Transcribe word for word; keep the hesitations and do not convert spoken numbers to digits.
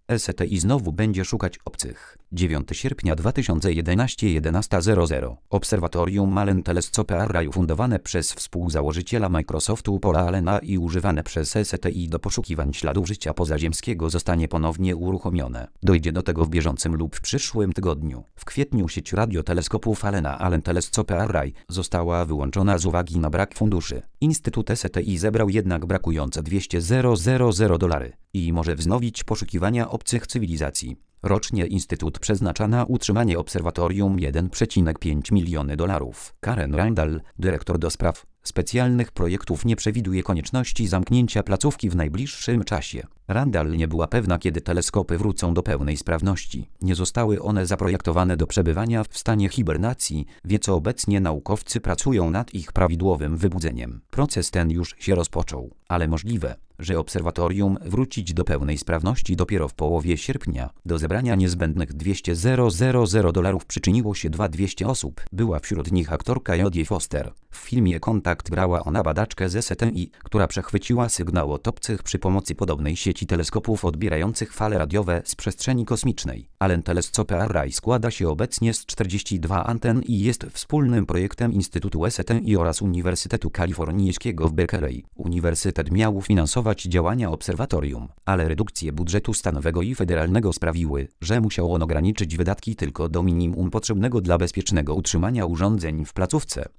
S T I znowu będzie szukać obcych. dziewiątego sierpnia dwa tysiące jedenastego jedenasta zero zero. Obserwatorium Allen Telescope Array fundowane przez współzałożyciela Microsoftu Paula Allena i używane przez S T I do poszukiwań śladów życia pozaziemskiego zostanie ponownie uruchomione. Dojdzie do tego w bieżącym lub w przyszłym tygodniu. W kwietniu sieć radioteleskopów Allena Allen Telescope Array została wyłączona z uwagi na brak funduszy. Instytut S T I zebrał jednak brakujące dwieście tysięcy dolary i może wznowić poszukiwania obcych cywilizacji. Rocznie Instytut przeznacza na utrzymanie obserwatorium jeden przecinek pięć miliony dolarów. Karen Randall, dyrektor do spraw specjalnych projektów, nie przewiduje konieczności zamknięcia placówki w najbliższym czasie. Randall nie była pewna, kiedy teleskopy wrócą do pełnej sprawności. Nie zostały one zaprojektowane do przebywania w stanie hibernacji, wie co obecnie naukowcy pracują nad ich prawidłowym wybudzeniem. Proces ten już się rozpoczął, ale możliwe, że obserwatorium wrócić do pełnej sprawności dopiero w połowie sierpnia. Do zebrania niezbędnych dwieście tysięcy dolarów przyczyniło się dwieście osób. Była wśród nich aktorka Jodie Foster. W filmie Kontakt brała ona badaczkę z S T I, która przechwyciła sygnał od obcych przy pomocy podobnej sieci teleskopów odbierających fale radiowe z przestrzeni kosmicznej. Allen Telescope Array składa się obecnie z czterdziestu dwóch anten i jest wspólnym projektem Instytutu S T I oraz Uniwersytetu Kalifornijskiego w Berkeley. Uniwersytet miał finansować działania obserwatorium, ale redukcje budżetu stanowego i federalnego sprawiły, że musiał on ograniczyć wydatki tylko do minimum potrzebnego dla bezpiecznego utrzymania urządzeń w placówce.